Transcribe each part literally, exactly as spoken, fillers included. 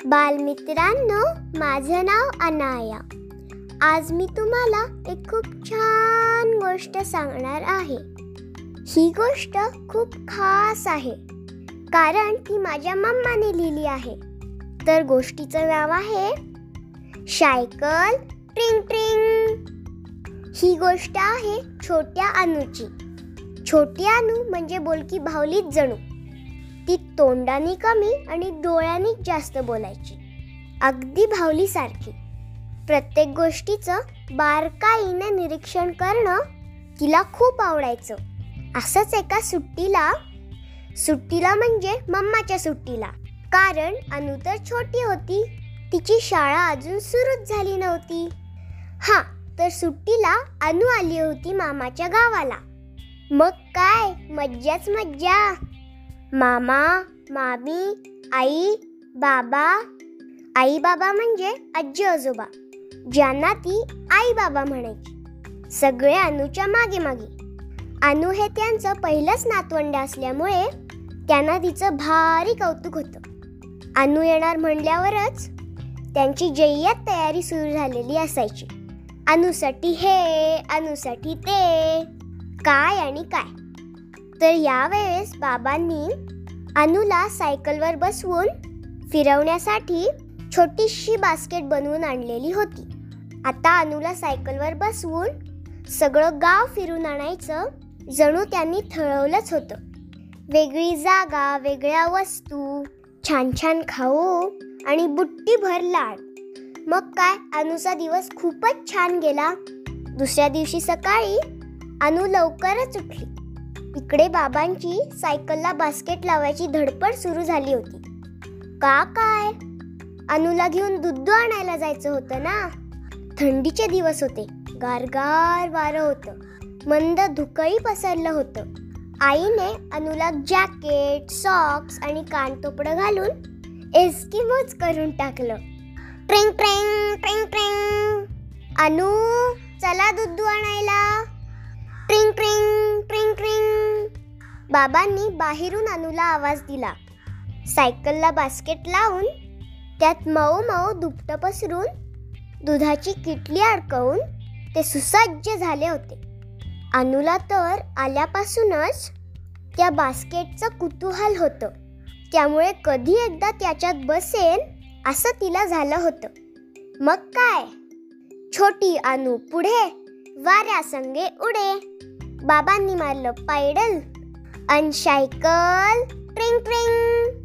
बालमित्रांनो, माझं नाव अनाया. आज मी तुम्हाला एक खूप छान गोष्ट सांगणार आहे. ही गोष्ट खूप खास आहे कारण ती माझ्या मम्माने लिहिली आहे. तर गोष्टीचं नाव आहे सायकल ट्रिंग ट्रिंग. ही गोष्ट आहे छोट्या अनुची. छोटी अनु म्हणजे बोलकी बाहुलीच जणू. ती तोंडाने कमी आणि डोळ्यांनी जास्त बोलायची, अगदी बाहुलीसारखी. प्रत्येक गोष्टीचं बारकाईने निरीक्षण करणं तिला खूप आवडायचं. असंच एका सुट्टीला सुट्टीला म्हणजे मम्माच्या सुट्टीला, कारण अनु तर छोटी होती, तिची शाळा अजून सुरूच झाली नव्हती. हा तर सुट्टीला अनु आली होती मामाच्या गावाला. मग काय मज्जाच मज्जा. मामा, मामी, आई, बाबा. आई बाबा म्हणजे आजी आजोबा, ज्यांना ती आई बाबा म्हणायची. सगळे अनुच्या मागे मागे. अनु हे त्यांचं पहिलंच नातवंड असल्यामुळे त्यांना तिचं भारी कौतुक होतं. अनु येणार म्हणल्यावरच त्यांची जय्यत तयारी सुरू झालेली असायची. अनुसाठी हे, अनुसाठी ते, काय आणि काय. तर यावेळेस बाबांनी अनुला सायकलवर बसवून फिरवण्यासाठी छोटीशी बास्केट बनवून आणलेली होती. आता अनुला सायकलवर बसवून सगळं गाव फिरून आणायचं जणू त्यांनी ठरवलंच होतं. वेगळी जागा, वेगळ्या वस्तू, छान छान खाऊ आणि बुट्टीभर लाड. मग काय अनुचा दिवस खूपच छान गेला. दुसऱ्या दिवशी सकाळी अनु लवकरच उठली. इकडे बाबांची सायकलला बास्केट लावायची धडपड सुरू झाली होती. का काय अनुला घेऊन दूध आणायला जायचं होतं ना. थंडीचे दिवस होते. गारगार वारं होतं. मंद धुकंही पसरलं होतं. आईने अनुला जॅकेट, सॉक्स आणि कानतोपडं घालून एस्किमोज करून टाकलं. ट्रिंग ट्रिंग ट्रिंग ट्रिंग. अनु चला दूध आणायला. ट्रिंग ट्रिंग ट्रिंग ट्रिंग. बाबांनी बाहेरून अनुला आवाज दिला. सायकलला बास्केट लावून त्यात मऊ मऊ दुपटं पसरून दुधाची किटली अडकवून ते सुसज्ज झाले होते. अनुला तर आल्यापासूनच त्या बास्केटचं कुतूहल होतं. त्यामुळे कधी एकदा त्याच्यात बसेन असं तिला झालं होतं. मग काय, छोटी अनु पुढे, वाऱ्यासंगे उडे. बाबांनी मारलं पायडल अन सायकल ट्रिंग ट्रिंग.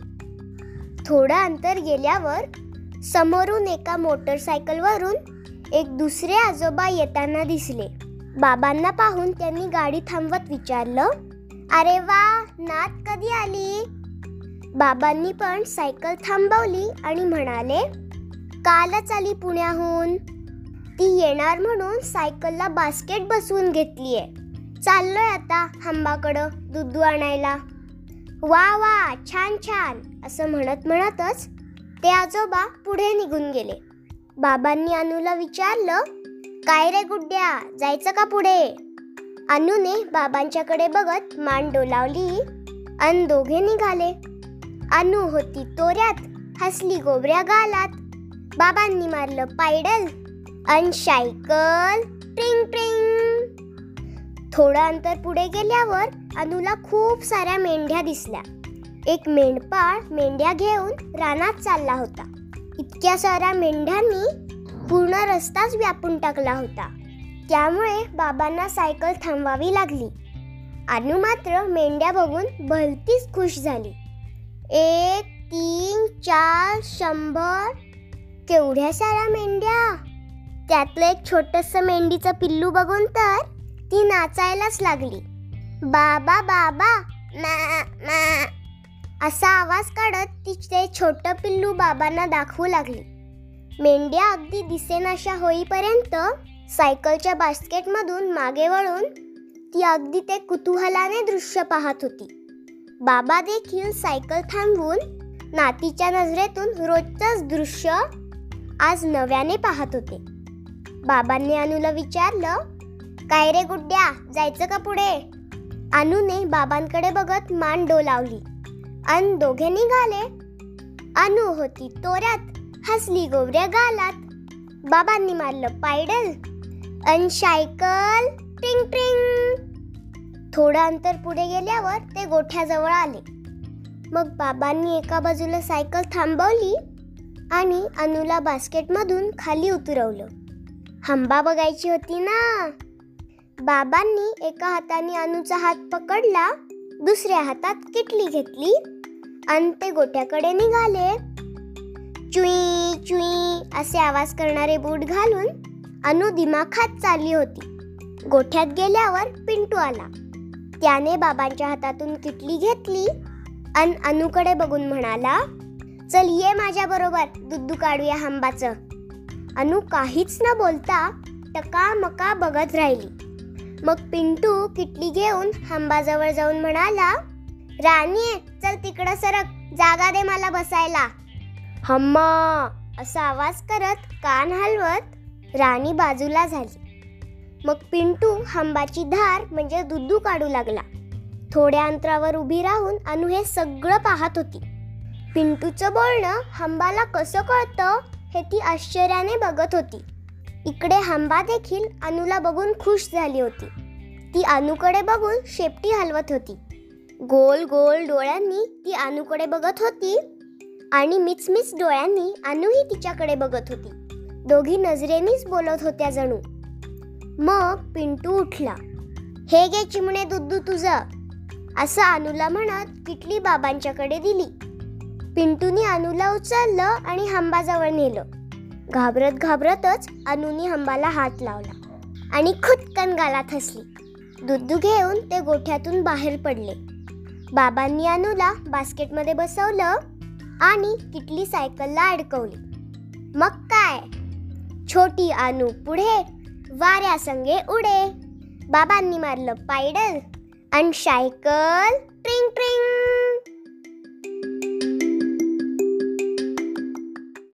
थोडं अंतर गेल्यावर समोरून एका मोटरसायकलवरून एक दुसरे आजोबा येताना दिसले. बाबांना पाहून त्यांनी गाडी थांबवत विचारलं, अरे वा, नात कधी आली? बाबांनी पण सायकल थांबवली आणि म्हणाले, कालच आली पुण्याहून. ती येणार म्हणून सायकलला बास्केट बसवून घेतलीये. चाललोय आता हंबाकडं दूध आणायला. वा वा, छान छान असं म्हणत म्हणतच ते आजोबा पुढे निघून गेले. बाबांनी अनुला विचारलं, काय रे गुड्ड्या, जायचं का पुढे? अनुने बाबांच्याकडे बघत मान डोलावली अन दोघे निघाले. अनु होती तोऱ्यात, हसली गोबऱ्या गालात. बाबांनी मारलं पायडल अन सायकल ट्रिंग ट्रिंग. थोडं अंतर पुढे गेल्यावर अनुला खूप साऱ्या मेंढ्या दिसल्या. एक मेंढपाळ मेंढ्या घेऊन रानात चालला होता. इतक्या साऱ्या मेंढ्यांनी पूर्ण रस्ताच व्यापून टाकला होता. त्यामुळे बाबांना सायकल थांबवावी लागली. अनु मात्र मेंढ्या बघून भलतीच खुश झाली. एक, तीन, चार, शंभर, केवढ्या साऱ्या मेंढ्या. त्यातलं एक छोटंसं मेंढीचं पिल्लू बघून तर ती नाचायलाच लागली. बाबा बाबा मा मा असा आवाज काढत ती ते छोटं पिल्लू बाबांना दाखवू लागली. मेंढ्या अगदी दिसेनाशा होईपर्यंत सायकलच्या बास्केटमधून मागे वळून ती अगदी ते कुतूहलाने दृश्य पाहत होती. बाबा देखील सायकल थांबवून नातीच्या नजरेतून रोजचंच दृश्य आज नव्याने पाहत होते. बाबांनी अनुला विचारलं, काय रे गुड्ड्या, जायचं का पुढे? अनुने बाबांकडे बघत मान डोलावली अन दोघे निघाले. अनु होती तोऱ्यात, हसली गोवऱ्या गालात. बाबांनी मारलं पायडल अन सायकल ट्रिंग ट्रिंग. थोडं अंतर पुढे गेल्यावर ते गोठ्याजवळ आले. मग बाबांनी एका बाजूला सायकल थांबवली आणि अनुला बास्केटमधून खाली उतरवलं. हंबा बघायची होती ना. बाबांनी एका हाताने अनुचा हात पकडला, दुसऱ्या हातात किटली घेतली आणि ते गोठ्याकडे निघाले. चुई चुई असे आवाज करणारे बूट घालून अनु दिमाखात चालली होती. गोठ्यात गेल्यावर पिंटू आला. त्याने बाबांच्या हातातून किटली घेतली आणि अनुकडे बघून म्हणाला, चल ये माझ्या बरोबर, दुद्धू काढूया हंबाचं. अनु काहीच न बोलता टकामका बघत राहिली. मग पिंटू किटली घेऊन हंबाजवळ जाऊन म्हणाला, राणी चल तिकडं सरक, जागा दे मला बसायला. हम्मा असा आवाज करत कान हलवत राणी बाजूला झाली. मग पिंटू हंबाची धार म्हणजे दुद्धू काढू लागला. थोड्या अंतरावर उभी राहून अनु हे सगळं पाहत होती. पिंटूचं बोलणं हंबाला कसं कळतं हे ती आश्चर्याने बघत होती. इकडे हंबा देखील अनुला बघून खुश झाली होती. ती अनुकडे बघून शेपटी हलवत होती. गोल गोल डोळ्यांनी ती अनुकडे बघत होती आणि मिचमिच डोळ्यांनी अनुही तिच्याकडे बघत होती. दोघी नजरेनीच बोलत होत्या जणू. मग पिंटू उठला. हे घे चिमणे दुद्धू तुझं, असं अनुला म्हणत किटली बाबांच्याकडे दिली. पिंटूनी अनुला उचललं आणि हंबाजवळ नेलं. घाबरत घाबरतच अनुनी हंबाला हात लावला आणि खुदकन गालात हसली. दुद्धू घेऊन ते गोठ्यातून बाहेर पडले. बाबांनी अनुला बास्केटमध्ये बसवलं आणि किटली सायकलला अडकवली. मग काय, छोटी अनु पुढे, वाऱ्यासंगे उडे. बाबांनी मारलं पायडल आणि सायकल